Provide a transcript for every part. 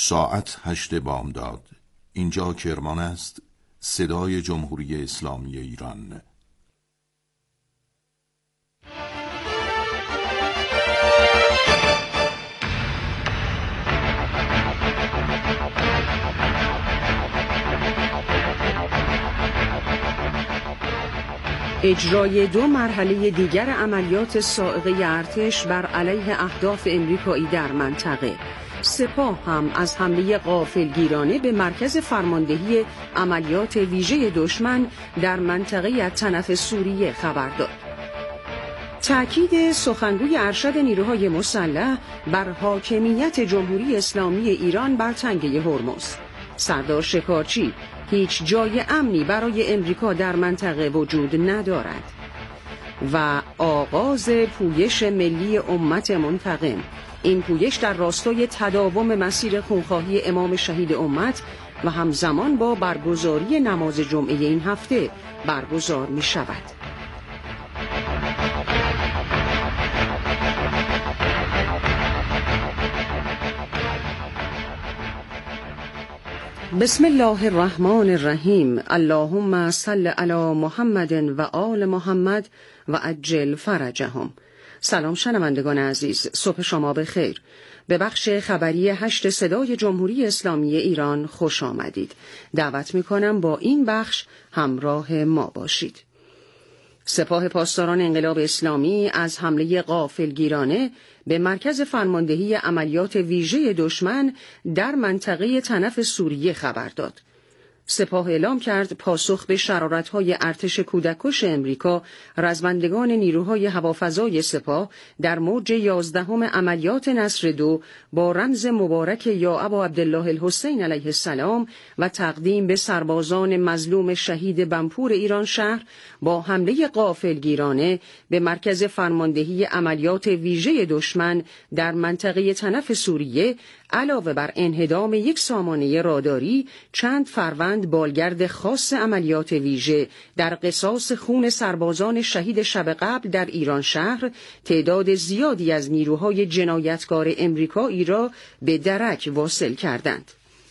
ساعت 8 بامداد. اینجا کرمان است، صدای جمهوری اسلامی ایران. اجرای 2 مرحله دیگر عملیات صاعقه ارتش بر علیه اهداف امریکایی در منطقه. سپاه هم از حمله غافلگیرانه به مرکز فرماندهی عملیات ویژه دشمن در منطقه طنف سوریه خبر داد. تأکید سخنگوی ارشد نیروهای مسلح بر حاکمیت جمهوری اسلامی ایران بر تنگه هرمز. سردار شکارچی: هیچ جای امنی برای امریکا در منطقه وجود ندارد. و آغاز پویش ملی امت منتقم. این پویش در راستای تداوم مسیر خونخواهی امام شهید امت و همزمان با برگزاری نماز جمعه این هفته برگزار می شود. بسم الله الرحمن الرحیم. اللهم صل علی محمد و آل محمد و عجل فرجهم. سلام شنوندگان عزیز، صبح شما بخیر. به بخش خبری 8 صدای جمهوری اسلامی ایران خوش آمدید. دعوت می‌کنم با این بخش همراه ما باشید. سپاه پاسداران انقلاب اسلامی از حمله غافلگیرانه به مرکز فرماندهی عملیات ویژه دشمن در منطقه طنف سوریه خبر داد. سپاه اعلام کرد پاسخ به شرارت‌های ارتش کودککش امریکا، رزمندگان نیروهای هوافضای سپاه در موج 11 عملیات نصر 2 با رمز مبارک یا ابا عبدالله الحسین علیه السلام و تقدیم به سربازان مظلوم شهید بنپور ایران شهر با حمله غافلگیرانه به مرکز فرماندهی عملیات ویژه دشمن در منطقه طنف سوریه، علاوه بر انهدام 1 سامانه راداری، چند فروند بالگرد خاص عملیات ویژه در قصاص خون سربازان شهید شب قبل در ایران شهر، تعداد زیادی از نیروهای جنایتکار امریکایی را به درک واصل کردند.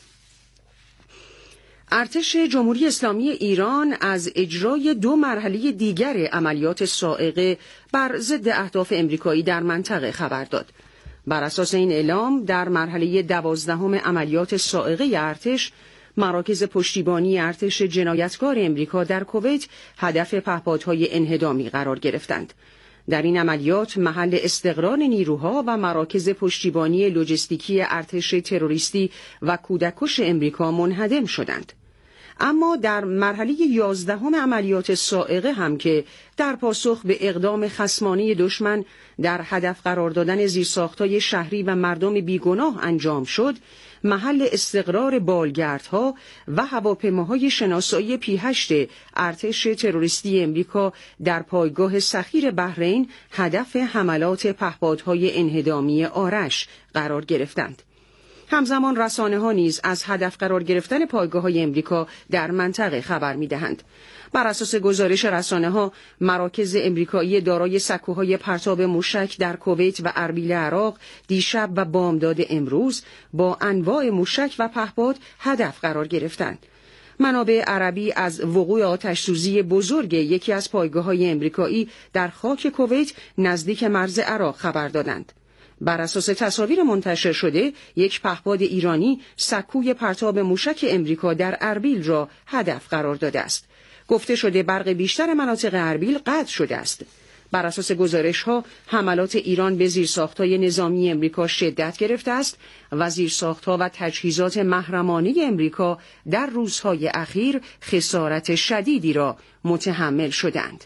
ارتش جمهوری اسلامی ایران از اجرای 2 مرحله دیگر عملیات صاعقه بر ضد اهداف امریکایی در منطقه خبر داد. بر اساس این اعلام در مرحله 12 عملیات صاعقه ارتش، مراکز پشتیبانی ارتش جنایتکار امریکا در کویت هدف پهپادهای انهدامی قرار گرفتند. در این عملیات محل استقرار نیروها و مراکز پشتیبانی لوجستیکی ارتش تروریستی و کودککش امریکا منهدم شدند. اما در مرحله 11 عملیات صاعقه هم که در پاسخ به اقدام خصمانه دشمن در هدف قرار دادن زیرساخت‌های شهری و مردم بیگناه انجام شد، محل استقرار بالگردها و هواپیماهای شناسایی P-8 ارتش تروریستی امریکا در پایگاه سخیر بحرین هدف حملات پهپادهای انهدامی آرش قرار گرفتند. همزمان رسانه‌ها نیز از هدف قرار گرفتن پایگاه‌های امریکا در منطقه خبر می‌دهند. بر اساس گزارش رسانه‌ها، مراکز امریکایی دارای سکوهای پرتاب موشک در کویت و اربیل عراق دیشب و بامداد امروز با انواع موشک و پهپاد هدف قرار گرفتند. منابع عربی از وقوع آتش‌سوزی بزرگ یکی از پایگاه‌های امریکایی در خاک کویت نزدیک مرز عراق خبر دادند. بر اساس تصاویر منتشر شده، 1 پهپاد ایرانی سکوی پرتاب موشک امریکا در اربیل را هدف قرار داده است. گفته شده برق بیشتر مناطق اربیل قطع شده است. بر اساس گزارش‌ها، حملات ایران به زیرساخت‌های نظامی امریکا شدت گرفته است و زیرساخت‌ها و تجهیزات محرمانه امریکا در روزهای اخیر خسارت شدیدی را متحمل شدند.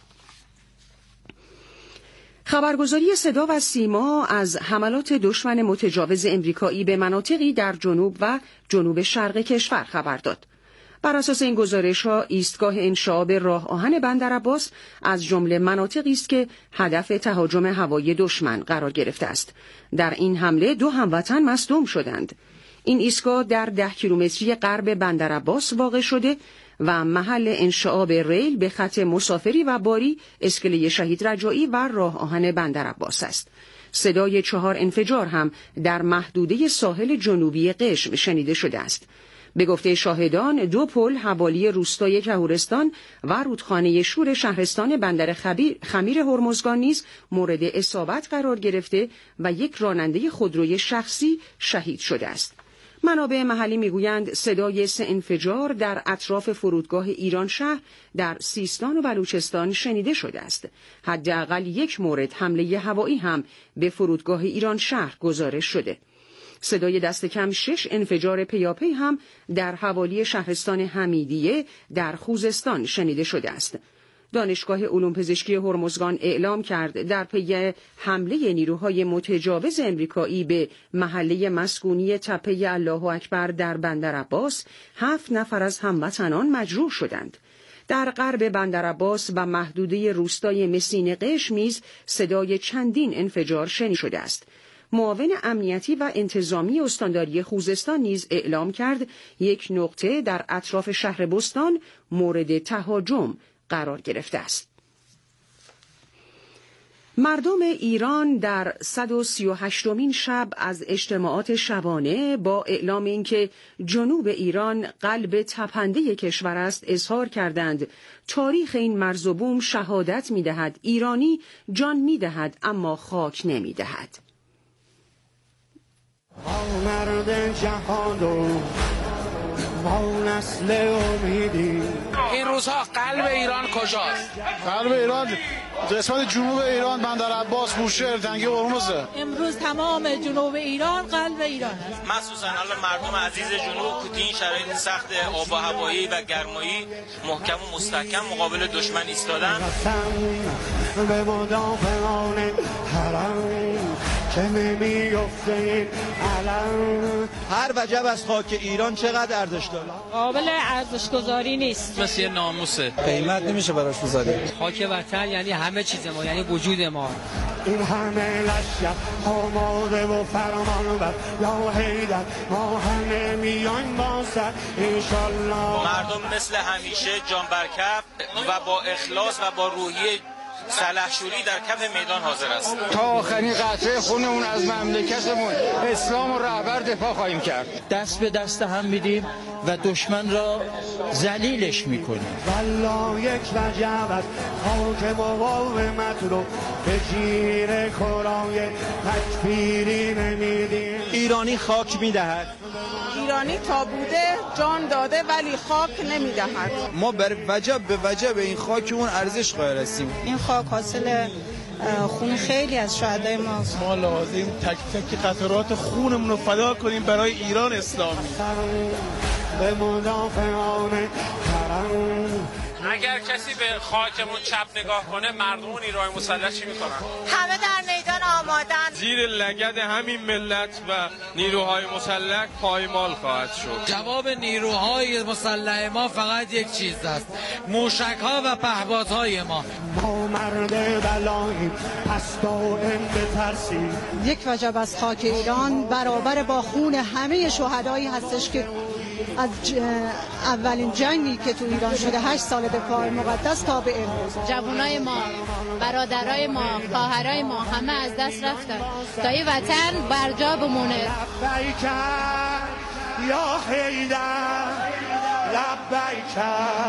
خبرگزاری صدا و سیما از حملات دشمن متجاوز امریکایی به مناطقی در جنوب و جنوب شرق کشور خبر داد. بر اساس این گزارش‌ها، ایستگاه انشعاب راه آهن بندرعباس از جمله مناطقی است که هدف تهاجم هوایی دشمن قرار گرفته است. در این حمله 2 هموطن مصدوم شدند. این ایستگاه در 10 کیلومتری غرب بندرعباس واقع شده و محل انشعاب ریل به خط مسافری و باری اسکله شهید رجایی و راه آهن بندر عباس است. صدای 4 انفجار هم در محدوده ساحل جنوبی قشم شنیده شده است. به گفته شاهدان 2 پل حوالی روستای کهورستان و رودخانه شور شهرستان بندر خمیر هرمزگان نیز مورد اصابت قرار گرفته و یک راننده خودروی شخصی شهید شده است. منابع محلی میگویند صدای 3 انفجار در اطراف فرودگاه ایران شهر در سیستان و بلوچستان شنیده شده است. حداقل 1 مورد حمله هوایی هم به فرودگاه ایران شهر گزارش شده. صدای دست کم 6 انفجار پیاپی هم در حوالی شهرستان حمیدیه در خوزستان شنیده شده است. دانشگاه علوم پزشکی هرمزگان اعلام کرد در پی حمله نیروهای متجاوز امریکایی به محله مسکونی تپه الله اکبر در بندر عباس 7 نفر از هموطنان مجروح شدند. در غرب بندر عباس و محدوده روستای مسین قشم نیز صدای چندین انفجار شنیده شده است. معاون امنیتی و انتظامی استانداری خوزستان نیز اعلام کرد 1 نقطه در اطراف شهر بستان مورد تهاجم قرار گرفته است. مردم ایران در 138مین شب از اجتماعات شبانه با اعلام اینکه جنوب ایران قلب تپنده کشور است اظهار کردند تاریخ این مرز و بوم شهادت می‌دهد ایرانی جان می‌دهد اما خاک نمی‌دهد. مرد جهان و ما نسل امیدی. این روزها قلب ایران کجاست؟ قلب ایران قسمت جنوب ایران بندر عباس، بوشهر، تنگه هرمزه. امروز تمام جنوب ایران قلب ایران است. مخصوصا حالا مردم عزیز جنوب که این شرایط سخت آب و هوایی و گرمایی محکم و مستحکم مقابل دشمن ایستادن. به مدافعان حرم که نمی‌افته این علم. هر وجب از خاک ایران چقدر ارزش داره؟ قابل ارزش گذاری نیست. مثل ناموسه. قیمت نمیشه براش بذاری. خاک وطن یعنی همه چیز ما، یعنی وجود ما. این همه لشکر آماده و فرمان بر یا حیدر ما همه میایم با سر انشالله. مردم مثل همیشه جان بر کف و با اخلاص و با روحیه سلحشوری در کف میدان حاضر است. تا آخرین قطره خونمون از مملکتمون اسلام و رهبر دفاع خواهیم کرد. دست به دست هم میدیم و دشمن را ذلیلش میکنیم. والله یک وجب از خاک مقاومت رو به گیر کرای تکفیری نمیدیم. ایرانی خاک میدهد. ایرانی تا بوده جان داده ولی خاک نمیدهد. ما بر وجب به وجب این خاکمون ارزش قائل هستیم. این خاک حاصل خون خیلی از شهدای ماست. ما لازم تک تک قطرات خونمون رو فدا کنیم برای ایران اسلامی. به مدافعان حرم. اگر کسی به خاکمون چپ نگاه کنه مردم نیروهای مسلح چی میکنن؟ همه در میدان آمادن. زیر لگد همین ملت و نیروهای مسلح پایمال خواهد شد. جواب نیروهای مسلح ما فقط یک چیز است: موشک‌ها و پهپادهای ما. ما مرد بلاییم پس دائم بترسیم. یک وجب از خاک ایران برابر با خون همه شهدایی هستش که از اولین جنگی که تو ایران شده 8 سال دفاع مقدس تا به امروز. جوانای ما، برادرای ما، خواهرای ما همه از دست رفتن تا این وطن برجا بمونه. لبیک یا حیدر لبیک.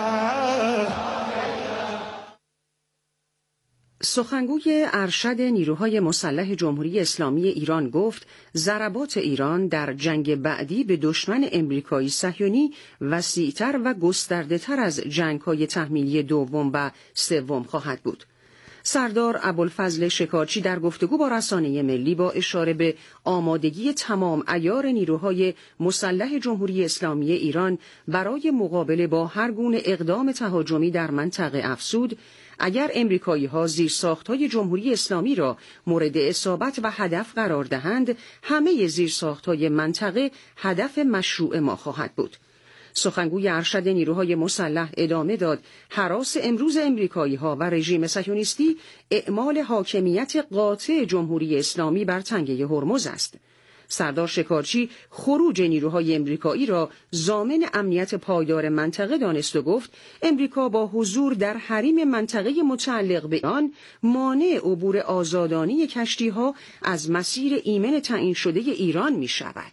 سخنگوی ارشد نیروهای مسلح جمهوری اسلامی ایران گفت ضربات ایران در جنگ بعدی به دشمن امریکایی صهیونی وسیع‌تر و گسترده‌تر از جنگ‌های تحمیلی دوم و سوم خواهد بود. سردار ابوالفضل شکارچی در گفتگو با رسانه ملی با اشاره به آمادگی تمام عیار نیروهای مسلح جمهوری اسلامی ایران برای مقابله با هر گونه اقدام تهاجمی در منطقه افزود اگر امریکایی‌ها زیرساخت‌های جمهوری اسلامی را مورد اصابت و هدف قرار دهند، همه زیرساخت‌های منطقه هدف مشروع ما خواهد بود. سخنگوی ارشد نیروهای مسلح ادامه داد هراس امروز امریکایی‌ها و رژیم صهیونیستی اعمال حاکمیت قاطع جمهوری اسلامی بر تنگه هرمز است. سردار شکارچی خروج نیروهای امریکایی را ضامن امنیت پایدار منطقه دانست و گفت امریکا با حضور در حریم منطقه متعلق به آن مانع عبور آزادانه کشتی‌ها از مسیر ایمن تعیین شده ایران می‌شود.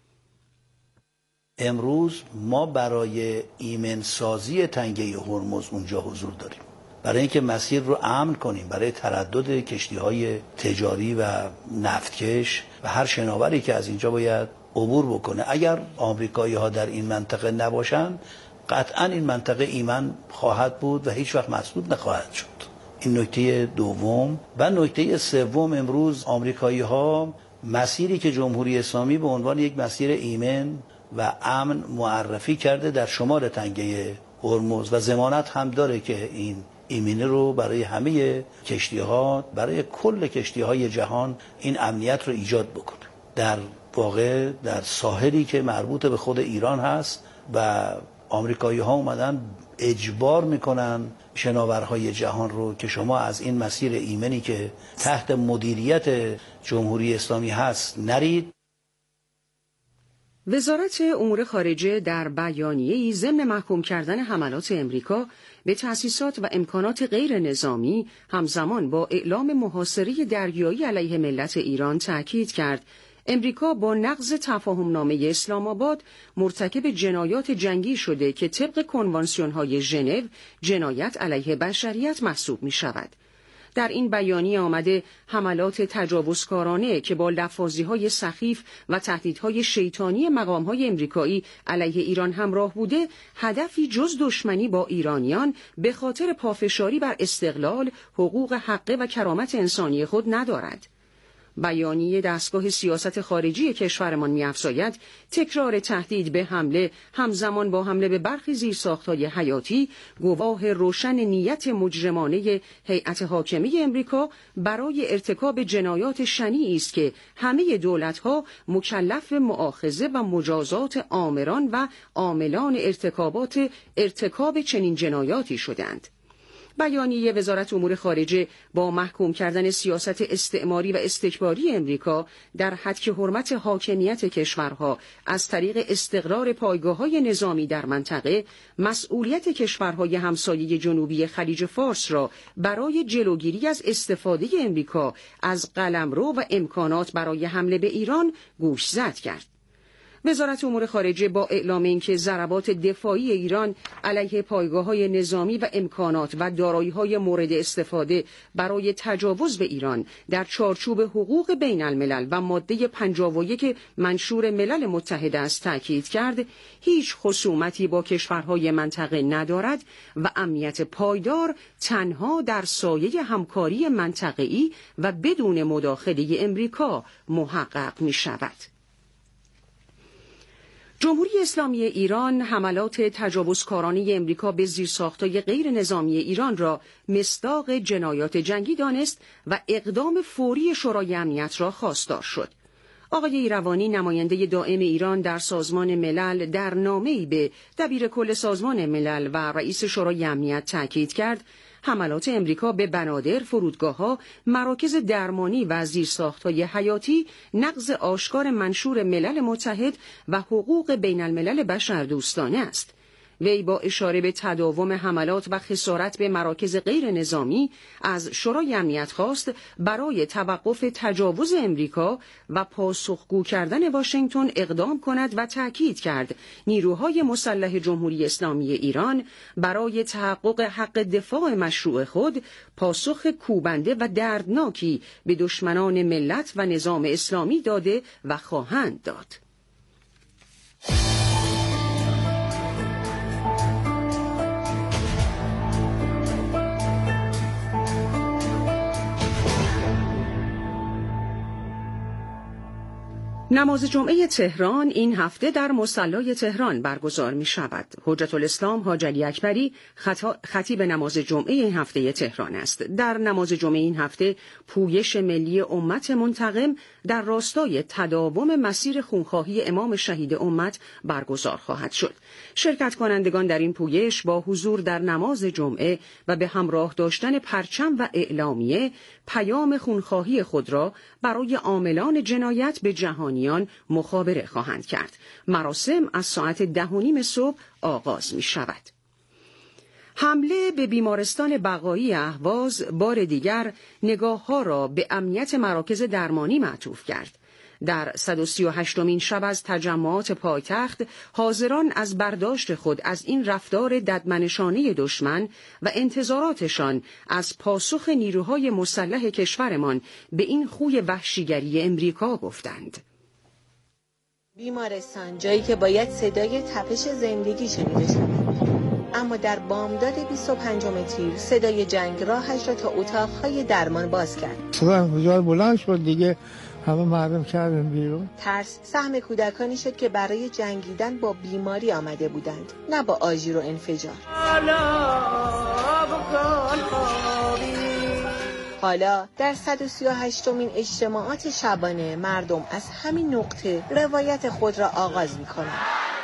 امروز ما برای ایمنسازی تنگه هرمز اونجا حضور داریم، برای اینکه مسیر رو امن کنیم، برای تردد کشتی‌های تجاری و نفتکش و هر شناوری که از اینجا باید عبور بکنه. اگر آمریکایی‌ها در این منطقه نباشن قطعاً این منطقه ایمن خواهد بود و هیچ وقت مسدود نخواهد شد. این نکته دوم. و نکته سوم، امروز آمریکایی‌ها مسیری که جمهوری اسلامی به عنوان یک مسیر ایمن و امن معرفی کرده در شمال تنگه هرمز و ضمانت هم داره که این ایمنی رو برای همه کشتی‌ها، برای کل کشتی‌های جهان این امنیت رو ایجاد بکنه. در واقع در ساحلی که مربوط به خود ایران هست و آمریکایی‌ها اومدن اجبار میکنن شناورهای جهان رو که شما از این مسیر ایمنی که تحت مدیریت جمهوری اسلامی هست نرید. وزارت امور خارجه در بیانیه‌ای ضمن محکوم کردن حملات امریکا به تأسیسات و امکانات غیر نظامی همزمان با اعلام محاصره دریایی علیه ملت ایران تأکید کرد امریکا با نقض تفاهمنامه اسلام آباد مرتکب جنایات جنگی شده که طبق کنوانسیون‌های ژنو جنایت علیه بشریت محسوب می‌شود. در این بیانیه آمده حملات تجاوزکارانه که با لفاظی‌های سخیف و تهدیدهای شیطانی مقام‌های امریکایی علیه ایران همراه بوده، هدفی جز دشمنی با ایرانیان به خاطر پافشاری بر استقلال، حقوق حقه و کرامت انسانی خود ندارد. بیانیه دستگاه سیاست خارجی کشورمان می‌افزاید تکرار تهدید به حمله همزمان با حمله به برخی زیرساخت‌های حیاتی گواه روشن نیت مجرمانه هیئت حاکمه امریکا برای ارتکاب جنایات شنیعی است که همه دولت‌ها مکلف مؤاخذه و مجازات آمران و عاملان ارتکاب چنین جنایاتی شدند. بیانیه وزارت امور خارجه با محکوم کردن سیاست استعماری و استکباری امریکا در حد که حرمت حاکمیت کشورها از طریق استقرار پایگاه‌های نظامی در منطقه، مسئولیت کشورهای همسایه جنوبی خلیج فارس را برای جلوگیری از استفاده امریکا از قلمرو و امکانات برای حمله به ایران گوشزد کرد. وزارت امور خارجه با اعلام اینکه ضربات دفاعی ایران علیه پایگاه‌های نظامی و امکانات و دارایی‌های مورد استفاده برای تجاوز به ایران در چارچوب حقوق بین الملل و ماده 51 منشور ملل متحده است تاکید کرد هیچ خصومتی با کشورهای منطقه ندارد و امنیت پایدار تنها در سایه همکاری منطقه‌ای و بدون مداخله امریکا محقق می‌شود. جمهوری اسلامی ایران حملات تجاوزکارانه امریکا به زیرساخت‌های غیر نظامی ایران را مصداق جنایات جنگی دانست و اقدام فوری شورای امنیت را خواستار شد. آقای ایروانی نماینده دائم ایران در سازمان ملل در نامه‌ای به دبیر کل سازمان ملل و رئیس شورای امنیت تاکید کرد حملات امریکا به بنادر، فرودگاه‌ها، مراکز درمانی و زیرساخت‌های حیاتی نقض آشکار منشور ملل متحد و حقوق بین الملل بشردوستانه است. وی با اشاره به تداوم حملات و خسارت به مراکز غیر نظامی از شورای امنیت خواست برای توقف تجاوز امریکا و پاسخگو کردن واشنگتن اقدام کند و تأکید کرد نیروهای مسلح جمهوری اسلامی ایران برای تحقق حق دفاع مشروع خود پاسخ کوبنده و دردناکی به دشمنان ملت و نظام اسلامی داده و خواهند داد. نماز جمعه تهران این هفته در مصلی تهران برگزار می شود. حجت الاسلام حاج علی اکبری خطیب نماز جمعه این هفته تهران است. در نماز جمعه این هفته پویش ملی امت منتقم در راستای تداوم مسیر خونخواهی امام شهید امت برگزار خواهد شد. شرکت کنندگان در این پویش با حضور در نماز جمعه و به همراه داشتن پرچم و اعلامیه پیام خونخواهی خود را برای عاملان جنایت به جهانی ایرانیان مخابره خواهند کرد. مراسم از ساعت 10:30 صبح آغاز می شود. حمله به بیمارستان بقایی اهواز بار دیگر نگاه‌ها را به امنیت مراکز درمانی معطوف کرد. در 138مین شب از تجمعات پایتخت، حاضران از برداشت خود از این رفتار ددمنشانه دشمن و انتظاراتشان از پاسخ نیروهای مسلح کشورمان به این خوی وحشیگری امریکا گفتند. بیمارستان جایی که باید صدای تپش زندگی شنیده شود، اما در بامداد 25 تیر صدای جنگ راهش را تا اتاقهای درمان باز کرد. صدای انفجار بلند شد دیگه، همه مردم کردن بیرون. ترس سهم کودکانی شد که برای جنگیدن با بیماری آمده بودند، نه با آژیر و انفجار. حالا در 138مین اجتماعات شبانه مردم از همین نقطه روایت خود را آغاز می‌کنند.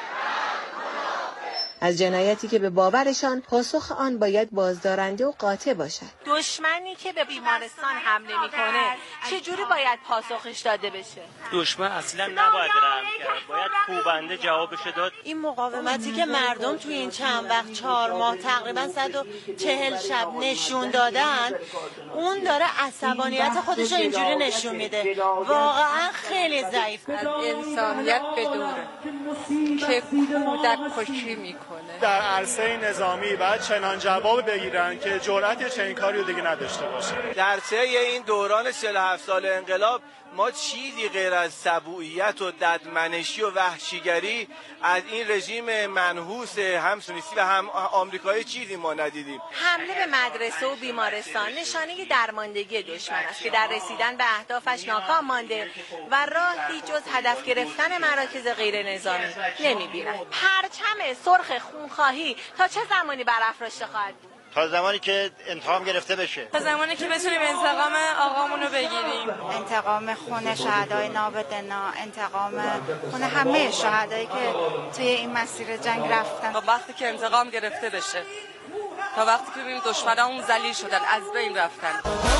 از جنایتی که به باورشان پاسخ آن باید بازدارنده و قاطع باشد. دشمنی که به بیمارستان حمله میکنه چجوری باید پاسخش داده بشه؟ دشمن اصلا نباید رحم کرد، باید کوبنده جوابش داد. این مقاومتی که مردم توی این چند وقت 4 ماه تقریبا 140 شب نشون دادن، اون داره عصبانیت خودش رو اینجوری نشون میده. واقعا خیلی ضعیف. از انسانیت بدونه که کودک کشی میکنه. در عرصه نظامی باید چنان جواب بگیرن که جرأت چنین کاری رو دیگه نداشته باشه. در طی این دوران 47 سال انقلاب ما چیزی غیر از سبوعیت و ددمنشی و وحشیگری از این رژیم منحوس هم سونیستی و هم آمریکایی چیزی ما ندیدیم. حمله به مدرسه و بیمارستان نشانه درماندگی دشمن است که در رسیدن به اهدافش ناکام مانده و راهی جز هدف گرفتن مراکز غیر نظامی نمی‌بیند. پرچم سرخ خونخواهی تا چه زمانی برافراشته خواهد بود؟ تا زمانی که انتقام گرفته بشه، تا زمانی که بتونیم انتقام آقامون رو بگیریم. انتقام خون شهدای نابدنا، انتقام خون همه شهدایی که توی این مسیر جنگ رفتن. تا وقتی که انتقام گرفته بشه، تا وقتی که ببینیم دشمنامون ذلیل شدن، از بین رفتن.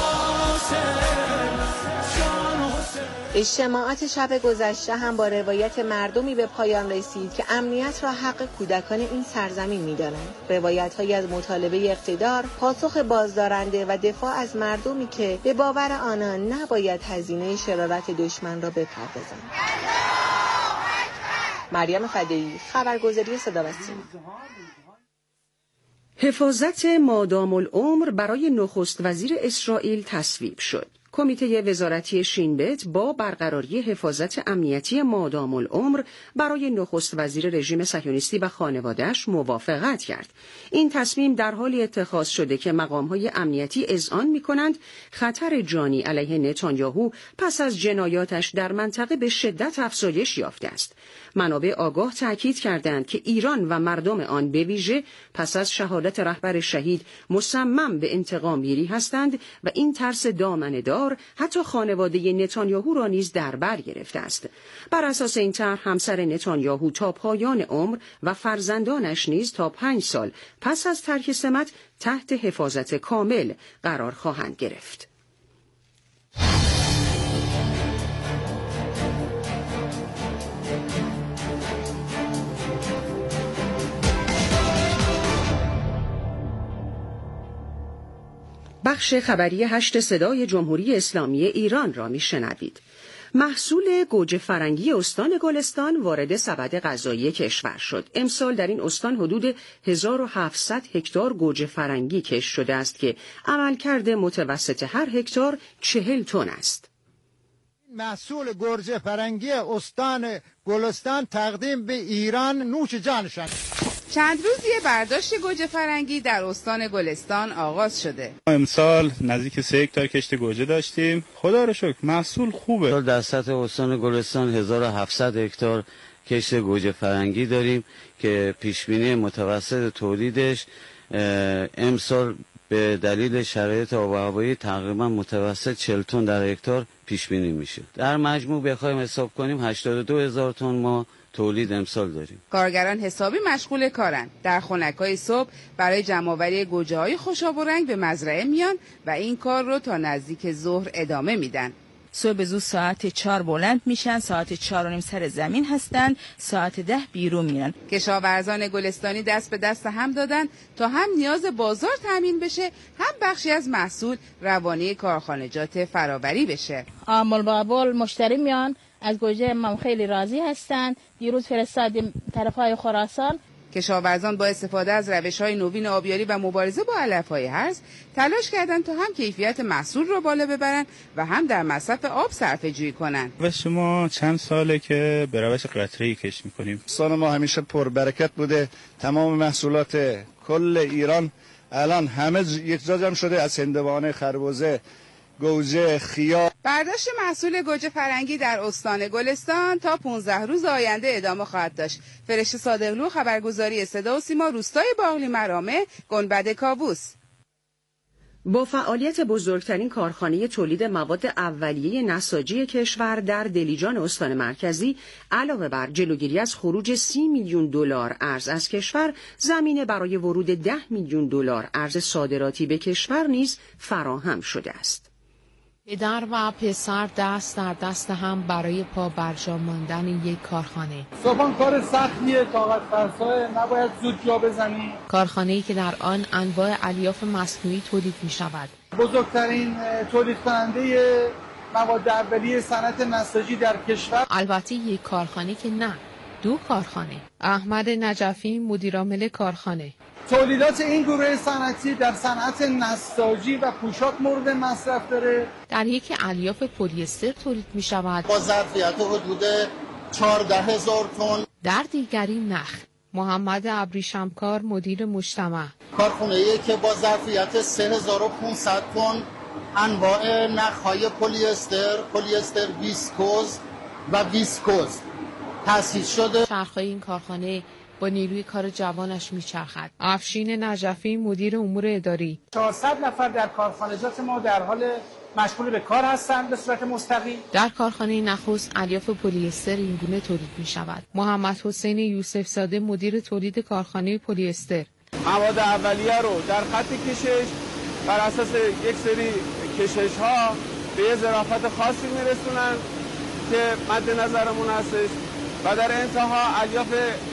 اجتماعات شب گذشته هم با روایت مردمی به پایان رسید که امنیت را حق کودکان این سرزمین می‌دانند. روایت‌هایی از مطالبه اقتدار، پاسخ بازدارنده و دفاع از مردمی که به باور آنان نباید هزینه شرارت دشمن را بپردازند. مریم فدایی، خبرگزاری صدا و سیما. حفاظت مادام العمر برای نخست وزیر اسرائیل تصویب شد. کمیته وزارتی شینبت با برقراری حفاظت امنیتی مادام العمر برای نخست وزیر رژیم صهیونیستی و خانواده‌اش موافقت کرد. این تصمیم در حالی اتخاذ شده که مقام‌های امنیتی اذعان می‌کنند خطر جانی علیه نتانیاهو پس از جنایاتش در منطقه به شدت افزایش یافته است. منابع آگاه تأکید کردند که ایران و مردم آن به ویژه پس از شهادت رهبر شهید مصمم به انتقام گیری هستند و این ترس دامنه‌دار حتی خانواده نتانیاهو را نیز در بر گرفته است. بر اساس این طرح همسر نتانیاهو تا پایان عمر و فرزندانش نیز تا 5 سال پس از ترک سمت تحت حفاظت کامل قرار خواهند گرفت. بخش خبری 8 صدای جمهوری اسلامی ایران را میشنوید. محصول گوجه فرنگی استان گلستان وارد سبد غذایی کشور شد. امسال در این استان حدود 1700 هکتار گوجه فرنگی کشت شده است که عملکرد متوسط هر هکتار 40 تن است. محصول گوجه فرنگی استان گلستان تقدیم به ایران نوش جانشان. چند روزی برداشت گوجه فرنگی در استان گلستان آغاز شده. امسال نزدیک 3 هکتار کشت گوجه داشتیم. خدا رو شکر محصول خوبه. در سطح استان گلستان 1700 هکتار کشت گوجه فرنگی داریم که پیشبینی متوسط تولیدش امسال به دلیل شرایط آب و هوایی تقریبا متوسط 40 تن در هکتار پیش بینی میشه. در مجموع بخوایم حساب کنیم 82,000 تن ما تولید امسال داریم. کارگران حسابی مشغول کارند. در خنک‌های صبح برای جمع‌آوری گوجه‌های خوشاب و رنگ به مزرعه میان و این کار رو تا نزدیک ظهر ادامه میدن. صبح زود ساعت 4 بلند میشن، ساعت 4:30 سر زمین هستن، ساعت 10 بیرون میرن. کشاورزان گلستانی دست به دست هم دادن تا هم نیاز بازار تامین بشه، هم بخشی از محصول روانه کارخانجات فرآوری بشه. عامل بابل مشتری میان از گوجه ما خیلی راضی هستن. دیروز فرستادیم طرفای خراسان. کشاورزان با استفاده از روش‌های نوین آبیاری و مبارزه با علف‌های هرز تلاش کردند تا هم کیفیت محصول رو بالا ببرن و هم در مصرف آب صرفه‌جویی کنن. و شما چند ساله که به روش قطره‌ای کشت می‌کنیم. استان ما همیشه پربرکت بوده. تمام محصولات کل ایران الان همه یک جا جمع شده، از هندوانه، خربزه، گوجه، خیار. برداشت محصول گوجه فرنگی در استان گلستان تا 15 روز آینده ادامه خواهد داشت. فرشته صادقلو، خبرگزاری صدا و سیما، روستای باقلی مرامه، گنبد کاووس. با فعالیت بزرگترین کارخانه تولید مواد اولیه نساجی کشور در دلیجان استان مرکزی، علاوه بر جلوگیری از خروج 30 میلیون دلار ارز از کشور، زمینه برای ورود 10 میلیون دلار ارز صادراتی به کشور نیز فراهم شده است. پدر و پسر دست در دست هم برای پا برجا ماندن یک کارخانه. صبحان کار سختیه، طاقت فرسا، نباید زود جا بزنی. کارخانه‌ای که در آن انواع الیاف مصنوعی تولید می شود. بزرگترین تولید کننده مواد اولیه صنعت نساجی در کشور. البته یک کارخانه که نه، 2 کارخانه. احمد نجفی، مدیرعامل کارخانه. تولیدات این گروه صنعتی در صنعت نساجی و پوشاک مورد مصرف داره. در یک الیاف پلی استر تولید می شود با ظرفیت حدود 14,000 تن. در دیگری نخ. محمد ابریشمکار، مدیر مجتمع. کارخانه‌ای که با ظرفیت 3,500 تن انواع نخ‌های پلی استر ویسکوز و ویسکوز تأسیس شده. چرخهای این کارخانه با نیروی کار جوانش میچرخد. افشین نجفی، مدیر امور اداری. 400 نفر در کارخانجات ما در حال مشغول به کار هستند به صورت مستقیم. در کارخانه نخست الیاف پلی استر اینگونه تولید می شود. محمد حسین یوسف زاده، مدیر تولید کارخانه پلی استر. مواد اولیه رو در خط کشش بر اساس یک سری کشش ها به یه ظرافت خاصی میرسونن که مد نظرمون هستش و در انتها الیاف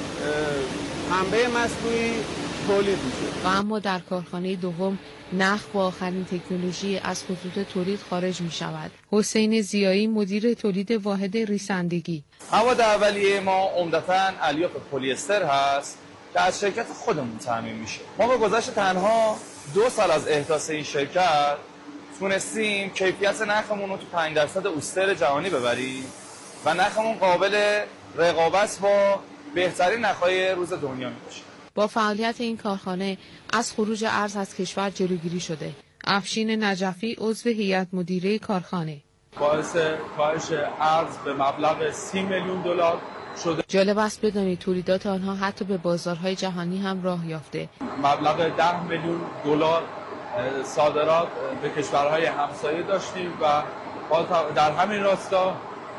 پنبه مصنوعی تولید میشه. و اما در کارخانه دوم نخ با آخرین تکنولوژی از خطوط تولید خارج می شود. حسین زیایی، مدیر تولید واحد ریسندگی. مواد اولیه ما عمدتاً الیاف پلی استر هست که از شرکت خودمون تامین میشه. ما با گذشت تنها 2 سال از احداث این شرکت تونستیم کیفیت نخمون رو تو 5% اوستر جهانی ببریم و نخمون قابل رقابت با بهترین نخهای روز دنیا میشه. با فعالیت این کارخانه از خروج ارز از کشور جلوگیری شده. افشین نجفی، عضو هیئت مدیره کارخانه. باعث کاهش ارز به مبلغ 30 میلیون دلار شده. جالب است بدانید تولیدات آنها حتی به بازارهای جهانی هم راه یافته. مبلغ 10 میلیون دلار صادرات به کشورهای همسایه داشتیم و در همین راستا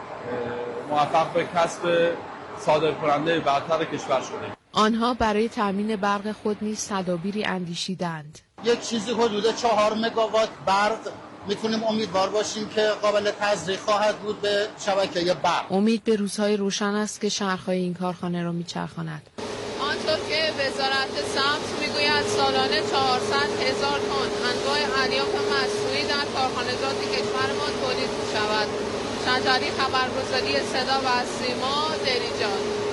موفق به کسب صادرکننده برتر کشور شده. آنها برای تامین برق خود نیز تدابیری اندیشیدند. یک چیزی حدود 4 مگاوات برق میتونیم امیدوار باشیم که قابل تزریق خواهد بود به شبکه برق. امید به روزهای روشن است که چرخهای این کارخانه را میچرخاند. آنطور که وزارت سمت میگوید سالانه 400,000 تن انواع الیاف مصنوعی در کارخانجات کشور ما تولید میشود. شجری، خبرگزاری صدا و سیما، دلیجان.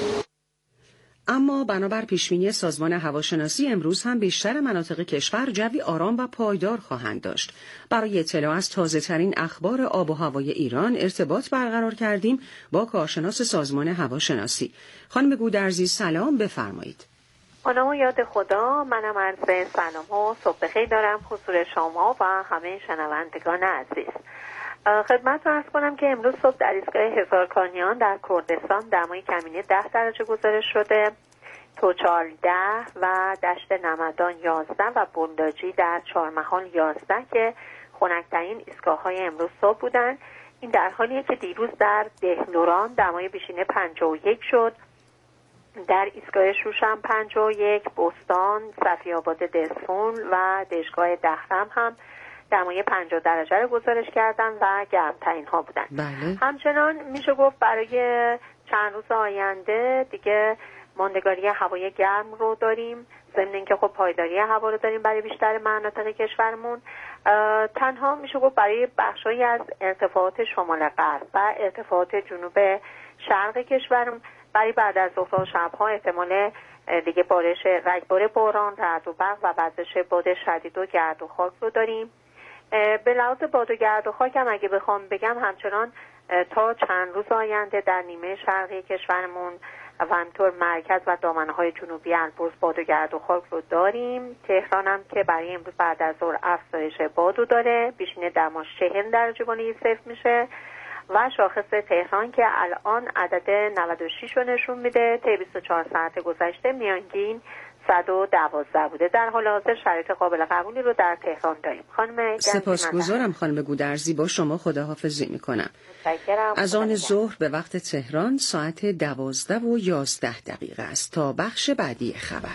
اما بنابر پیشبینی سازمان هواشناسی امروز هم بیشتر مناطق کشور جوی آرام و پایدار خواهند داشت. برای اطلاع از تازه‌ترین اخبار آب و هوای ایران ارتباط برقرار کردیم با کارشناس سازمان هواشناسی. خانم گودرزی، سلام، بفرمایید. خانم یاد خدا، منم عرض سلام و صبح بخیر دارم حضور شما و همه شنوندگان عزیز. خدمت رو عرض کنم که امروز صبح در ایستگاه هزارکانیان در کردستان دمای کمینه 10 درجه گزارش شده، توچال 10 و دشت نمدان 11 و بنداجی در چهارمحال 11 که خنک‌ترین ایستگاه‌های امروز صبح بودن. این در حالیه که دیروز در دهنوران دمای بیشینه 51 شد، در ایستگاه شوشم 51، بستان، صفی آباد دسفون و دشگاه دهرم هم دمای 50 درجه رو گزارش کردن و گرمترین ها بودن. بله. همچنان میشه گفت برای چند روز آینده دیگه ماندگاری هوای گرم رو داریم، ضمن اینکه خب پایداری هوا رو داریم برای بیشتر مناطق کشورمون. تنها میشه گفت برای بخشایی از ارتفاعات شمال غرب و ارتفاعات جنوب شرق کشورمون برای بعد از ظهر و شب‌ها احتمال دیگه بارش رگبار باران، رعد و برق و وزش باد شدید و گرد و خاک رو داریم. به لحاظ باد و گرد و خاک هم اگه بخوام بگم همچنان تا چند روز آینده در نیمه شرقی کشورمون و همینطور مرکز و دامنه‌های جنوبی البرز باد و گرد و خاک رو داریم. تهران هم که برای امروز بعد از ظهر افزایش بادو داره، بیشتر دما 40 درجه بالای صفر میشه و شاخص تهران که الان عدد 96 رو نشون میده، طی 24 ساعت گذشته میانگین 112 بوده. در حال حاضر شرایط قابل قبولی رو در تهران داریم. خانم سپاسگزارم خانم گودرزی، با شما خداحافظی میکنم. از آن ظهر به وقت تهران ساعت 12:11 است. تا بخش بعدی خبر.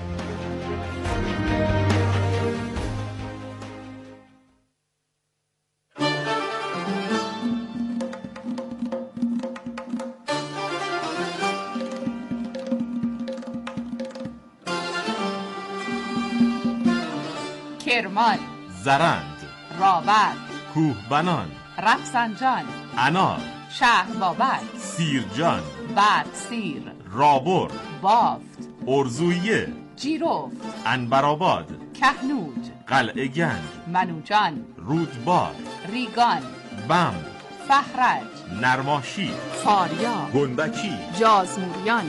کرمان، زرند، راوت، کوهبنان، رفسنجان، انار، شهربابک، سیرجان، بدسیر، رابر، بافت، ارزویه، جیروفت، انبرآباد، کهنوج، قلعه گنج، منوجان، رودبار، ریگان، بم، فخرج، نرماشی، فاریا، گندکی، جازموریان.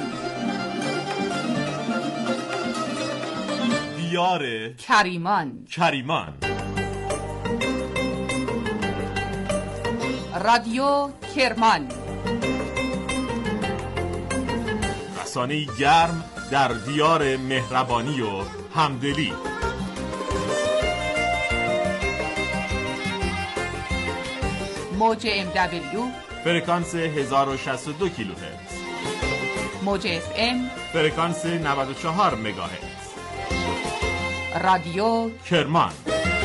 دیار کریمان. رادیو کرمان، رسانه‌ای گرم در دیار مهربانی و همدلی. موج MW فرکانس 1062 کیلوهرتز، موج FM فرکانس 94 مگاهرتز. رادیو کرمان.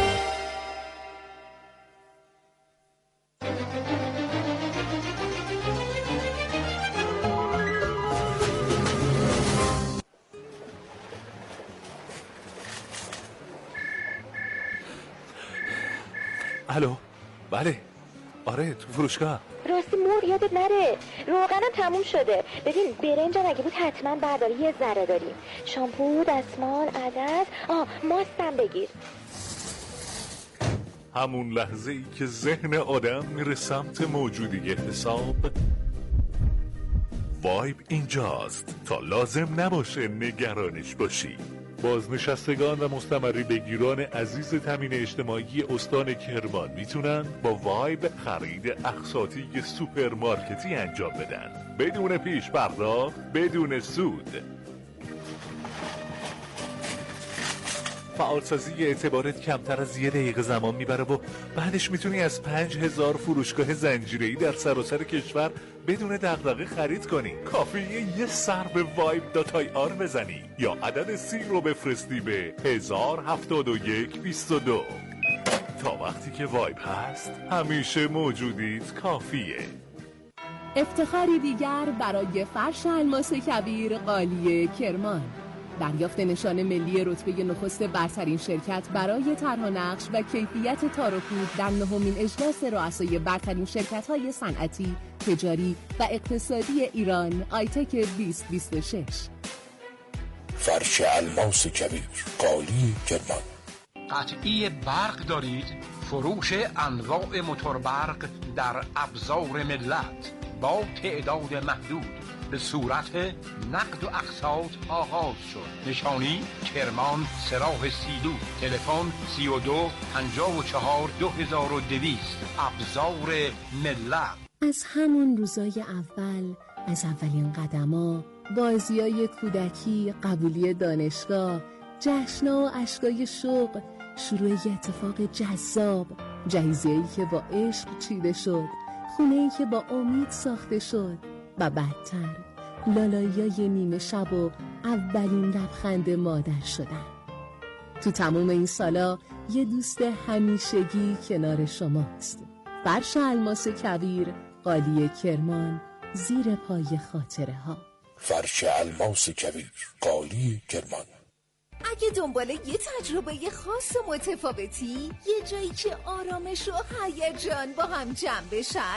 الو، بله، آره، تو فروشگاه. راستی مور یادت نره، روغنم تموم شده. ببین برنجم اگه بود حتما برداری، یه ذره داریم. شامپو، دستمال، عدس، ماستم بگیر. همون لحظه ای که ذهن آدم میره سمت موجودی حساب، وایب اینجاست تا لازم نباشه نگرانش باشی. بازنشستگان و مستمری بگیران عزیز تامین اجتماعی استان کرمان میتونن با وایب خرید اقساطی سوپرمارکتی انجام بدن بدون پیش پرداخت، بدون سود. فعالسازی اعتبارت کمتر از 1 دقیقه زمان میبره و بعدش میتونی از 5000 فروشگاه زنجیره‌ای در سراسر کشور بدون دغدغه خرید کنی. کافیه یه سر به vibe.ir بزنی یا عدد 30 رو بفرستی به 107122. تا وقتی که وایب هست همیشه موجودیت کافیه. افتخاری دیگر برای فرش الماس کبیر قالی کرمان. دریافت نشان ملی رتبه نخست برترین شرکت برای طرح و نقش و کیفیت تار و پود در 9مین اجلاس رؤسای برترین شرکت‌های صنعتی، تجاری و اقتصادی ایران آیتک 2026. فرش الماس کبیر قالی کرمان. قطعی برق دارید؟ فروش انواع موتور برق در ابزار ملت با تعداد محدود به صورت نقد و اقساط آغاز شد. نشانی کرمان سراح سیلو. تلفن 32 54 2200. ابزار ملت. از همون روزای اول، از اولین قدما، بازیای کودکی، قبولی دانشگاه، جشنا و اشکای شوق، شروع یه اتفاق جذاب، جهیزیه‌ای که با عشق چیده شد، خونه‌ای که با امید ساخته شد و بدتر لالاییای نیمه شب و اولین لبخند مادر شدن. تو تمام این سالا یه دوست همیشگی کنار شماست. فرش الماس کویر، قالی کرمان، زیر پای خاطره ها. فرش الماس کویر، قالی کرمان. اگه دنبال یه تجربه خاص و متفاوتی، یه جایی که آرامش و هیجان با هم جمع بشن،